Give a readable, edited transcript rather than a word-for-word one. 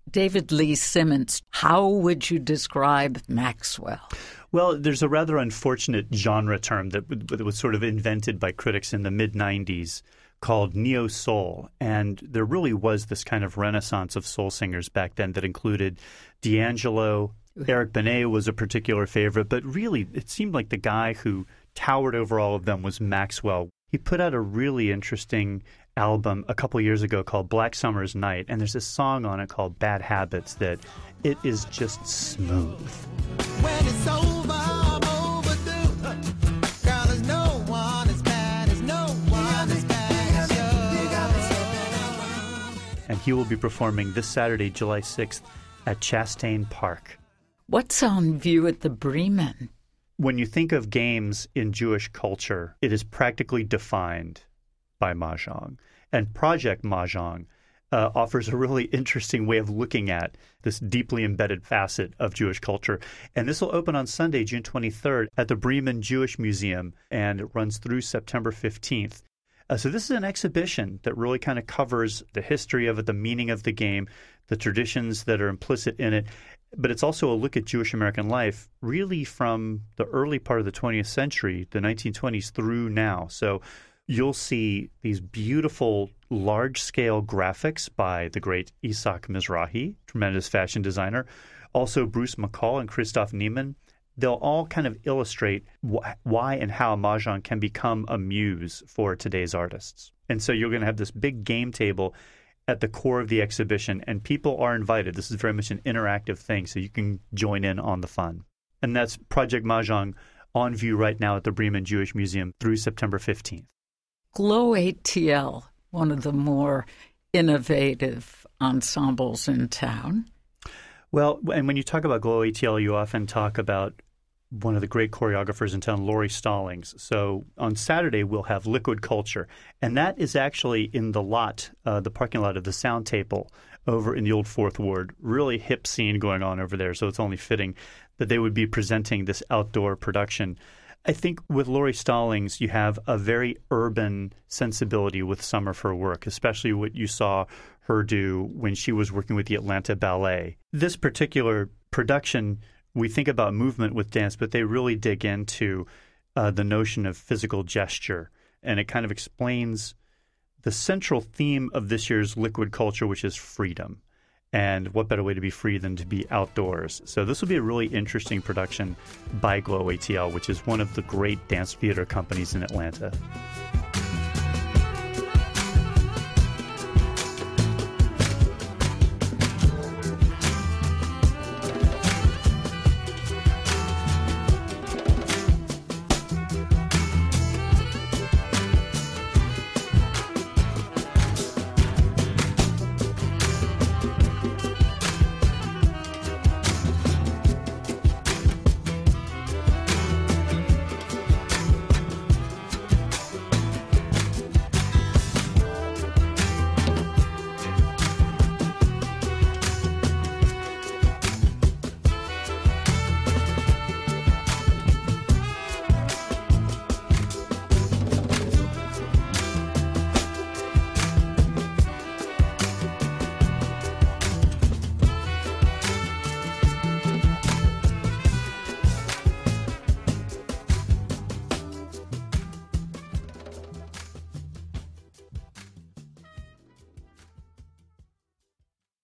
David Lee Simmons, how would you describe Maxwell? Well, there's a rather unfortunate genre term that was sort of invented by critics in the mid-'90s called neo-soul. And there really was this kind of renaissance of soul singers back then that included D'Angelo. Eric Benet was a particular favorite, but really it seemed like the guy who towered over all of them was Maxwell. He put out a really interesting album a couple years ago called Black Summer's Night, and there's a song on it called Bad Habits that it is just smooth. When it's over, I'm overdue. Girl, there's no one as bad as no one as bad as you. And he will be performing this Saturday, July 6th at Chastain Park. What's on view at the Bremen? When you think of games in Jewish culture, it is practically defined by Mahjong. And Project Mahjong offers a really interesting way of looking at this deeply embedded facet of Jewish culture. And this will open on Sunday, June 23rd at the Bremen Jewish Museum, and it runs through September 15th. So this is an exhibition that really kind of covers the history of it, the meaning of the game, the traditions that are implicit in it. But it's also a look at Jewish American life really from the early part of the 20th century, the 1920s through now. So you'll see these beautiful large-scale graphics by the great Isaac Mizrahi, tremendous fashion designer. Also Bruce McCall and Christoph Niemann. They'll all kind of illustrate why and how Mahjong can become a muse for today's artists. And so you're going to have this big game table at the core of the exhibition, and people are invited. This is very much an interactive thing, so you can join in on the fun. And that's Project Mahjong on view right now at the Bremen Jewish Museum through September 15th. Glow ATL, one of the more innovative ensembles in town. Well, and when you talk about Glow ATL, you often talk about one of the great choreographers in town, Laurie Stallings. So on Saturday, we'll have Liquid Culture. And that is actually in the lot, the parking lot of the Sound Table over in the old Fourth Ward. Really hip scene going on over there. So it's only fitting that they would be presenting this outdoor production. I think with Laurie Stallings, you have a very urban sensibility with some of her work, especially what you saw her do when she was working with the Atlanta Ballet. This particular production, we think about movement with dance, but they really dig into the notion of physical gesture. And it kind of explains the central theme of this year's Liquid Culture, which is freedom. And what better way to be free than to be outdoors? So this will be a really interesting production by Glow ATL, which is one of the great dance theater companies in Atlanta.